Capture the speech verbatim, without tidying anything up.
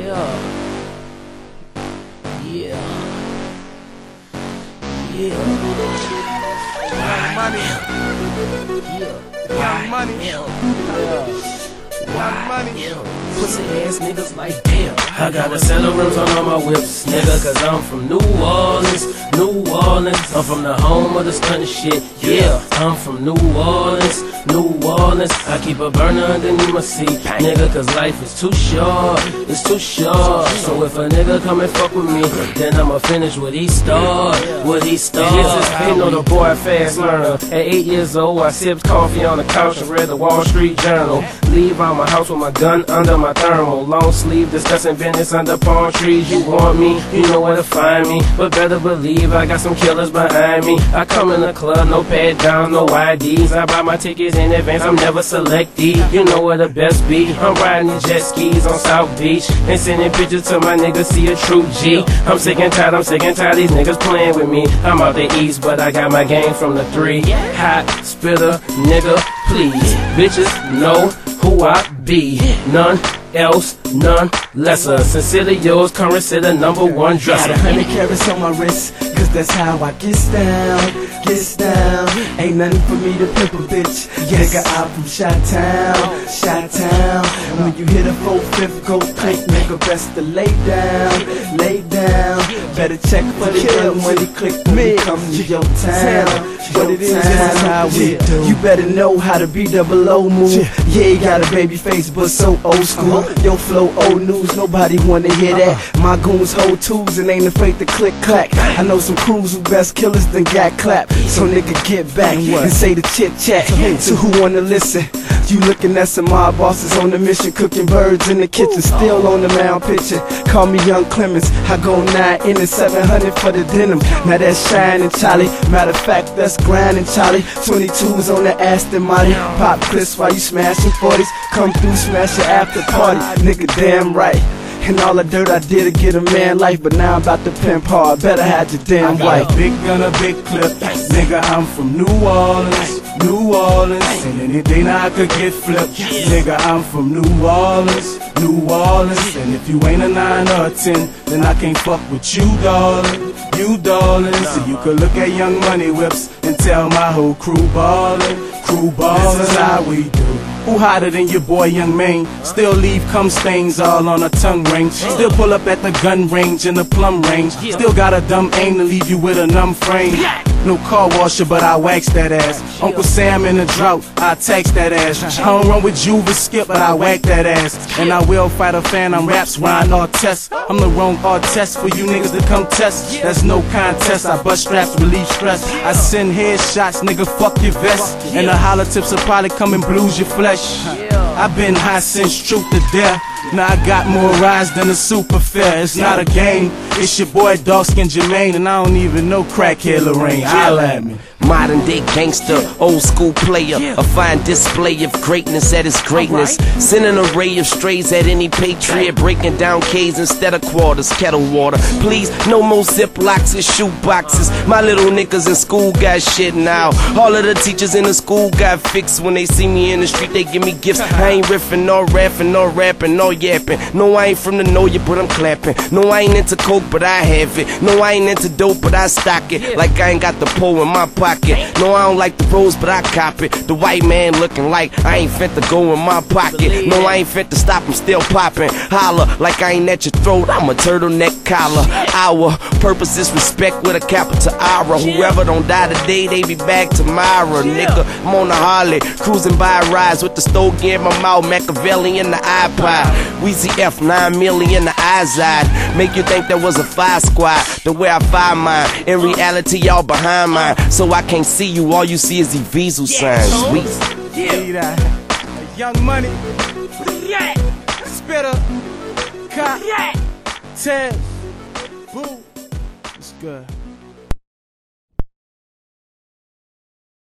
Yeah. Yeah. Yeah. Young Money. Yeah. Young Money. Yeah. Young Money. Pussy ass niggas like damn. I got the center rims on all my whips, nigga, cause I'm from New Orleans, New Orleans. I'm from the home of the stunning shit, yeah. I'm from New Orleans, New Orleans. I keep a burner underneath my seat, nigga, cause life is too short, it's too short. So if a nigga come and fuck with me, then I'ma finish what he start, what he start. You know the boy fast learner. At eight years old, I sipped coffee on the couch and read the Wall Street Journal. Leave out my house with my gun under my thermal. Long sleeve discussing business under palm trees. You want me, you know where to find me. But better believe I got some killers behind me. I come in the club, no pad down, no I Ds. I buy my tickets in advance, I'm never selected. You know where the best be. I'm riding the jet skis on South Beach and sending pictures to my niggas, see a true G. I'm sick and tired, I'm sick and tired, these niggas playing with me. I'm out the east, but I got my game from the three. Hot spitter, nigga, please. Bitches know who I be, none else, none lesser. Sincerely yours, current the number one dresser. Got a hundred carats on my wrist, cause that's how I get down, get down. Ain't nothing for me to pimp a bitch. Yes. Nigga, I'm from Chi-Town, Chi-Town. And when you hit a four-fifth, go click, nigga, best to lay down, lay down. Better check for the kill when he click when he come to your town. What it is, this is how we do. You better know how to be double O move. Yeah, you got a baby face, but so old school. Yo, flow old news, nobody wanna hear that. My goons hold tools and ain't afraid to click clack. I know some crews who best killers than got clap. So nigga, get back and say the chit chat to who wanna listen. You looking at some mob bosses on the mission, cooking birds in the kitchen, still on the mound pitching. Call me Young Clemens, I go nine in and seven hundred for the denim. Now that's shining, Charlie. Matter of fact, that's grinding, Charlie. twenty-twos on the Aston Martin. Pop Chris while you smashing forties. Come through, smash your after party. Nigga, damn right. And all the dirt I did to get a man life, but now I'm about to pimp hard. Better have your damn wife. Big gun, a big clip. Nigga, I'm from New Orleans, New Orleans. And anything I could get flipped. Nigga, I'm from New Orleans, New Orleans. And if you ain't a nine or a ten, then I can't fuck with you, darling. You, darling. So you could look at Young Money whips and tell my whole crew ballin', crew ballin'. This is how we do. Who hotter than your boy Young Maine? Still leave cum stains all on a tongue ring. Still pull up at the gun range in the plum range. Still got a dumb aim to leave you with a numb frame. No car washer, but I wax that ass. Uncle Sam in a drought, I tax that ass. I don't run with Juve or Skip, but I whack that ass. And I will fight a fan, I'm raps, Ryan Artest. I'm the wrong artist for you niggas to come test. That's no contest, I bust straps, relieve stress. I send headshots, nigga, fuck your vest. And the hollow tips will probably come and bruise your flesh. I've been high since truth to death. Now I got more rides than a super fair. It's not a game, it's your boy Dark Skin Jermaine. And I don't even know crackhead Lorraine. Holla at me. Modern day gangster, old school player, a fine display of greatness at its greatness. Send an array of strays at any patriot, breaking down K's instead of quarters, kettle water. Please, no more Ziplocs and shoe boxes. My little niggas in school got shit now. All of the teachers in the school got fixed. When they see me in the street, they give me gifts. I ain't riffing, nor rapping, nor rapping, nor yapping. No, I ain't from the know you, but I'm clapping. No, I ain't into coke, but I have it. No, I ain't into dope, but I stock it. Like I ain't got the pole in my pocket. No, I don't like the pros, but I cop it. The white man looking like I ain't fit to go in my pocket. No, I ain't fit to stop, I'm still popping. Holla, like I ain't at your throat, I'm a turtleneck collar. Our purpose is respect with a capital R. Whoever don't die today, they be back tomorrow. Nigga, I'm on a Harley, cruising by rides with the stogie in my mouth, Machiavelli in the iPod. Weezy F, nine million in the eyesight. Make you think there was a fire squad, the way I fire mine. In reality, y'all behind mine. So I can't see you, all you see is the Diesel signs. Sweet. Yeah. Young Money. Spitter. Cop. Tez. Boo. It's good.